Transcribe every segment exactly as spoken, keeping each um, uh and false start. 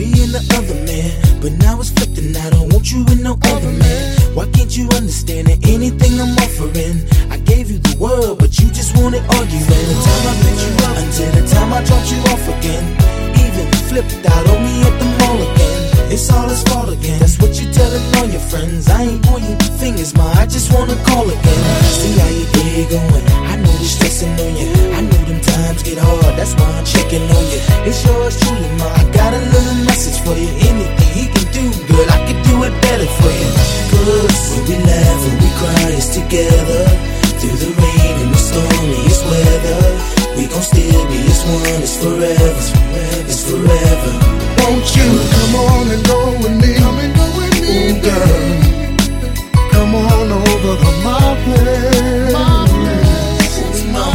being the other man, but now it's flipped and I don't want you with no other man. Why can't you understand that anything I'm offering, I gave you the world, but you just wanted arguing. From the time I picked you up until the time I dropped you off again, even flipped out on me at the mall again. It's all his fault again. That's what you telling all your friends. I ain't pointing fingers, ma, I just wanna call again. See how your day going, I know the stressing on you. I know them times get hard, that's why I'm checking on you. It's yours truly, ma, I got a little message for you. Anything he can do, girl, I can do it better for you. Cause when we laugh and we cry, it's together. Through the rain and the stormiest weather, we gon' still be as one, it's forever, it's forever. Won't you come on and go with me? Come and go with me, ooh, girl. Come on over to my place. My place. My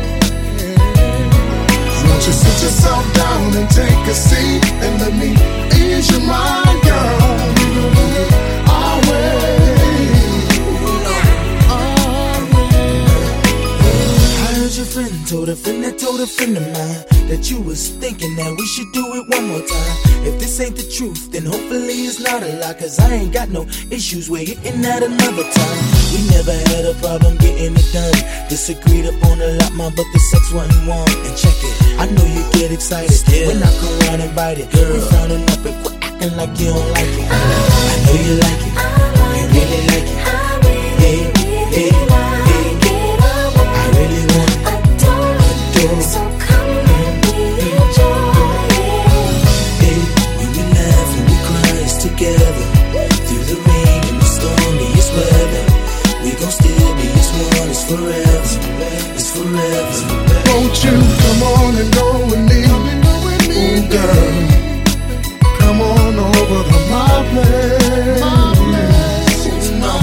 place. Won't you sit yourself down and take a seat and let me ease your mind, girl? Our way. Your friend told a friend that told a friend of mine that you was thinking that we should do it one more time. If this ain't the truth, then hopefully it's not a lie, cause I ain't got no issues with hitting that another time. We never had a problem getting it done. Disagreed upon a lot, ma, but the sex wasn't warm. And check it, I know you get excited Still. when I come around and bite it. Girl, we frowning up and quit acting like you don't like it. I know you like it, you really like it. Hey, hey, hey. So come and we enjoy it. Hey, when we laugh and we cry, it's together. Through the rain and the stormiest weather, we gon' still be as one, it's forever, it's forever. Won't you come on and go with me? Come and go with me, ooh, girl. Come on over to my place. My place. My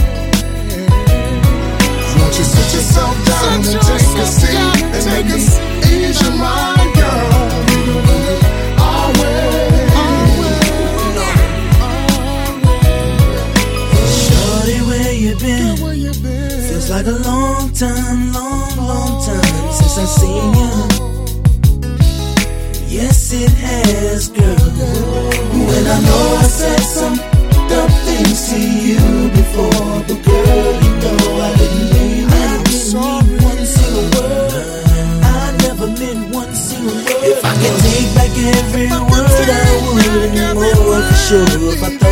place. Won't you sit yourself down sit and take a seat? And make us ease your mind, girl. Our way, our way, our way. Shorty, where you been? Girl, where you been? Feels like a long time, long, long time since I've seen you. Yes, it has, girl. When I know I said some dumb things to you before, but girl, you know I didn't mean it. I didn't mean one single word. Meant one single word. If I could take back every word, I would. And more for sure. If I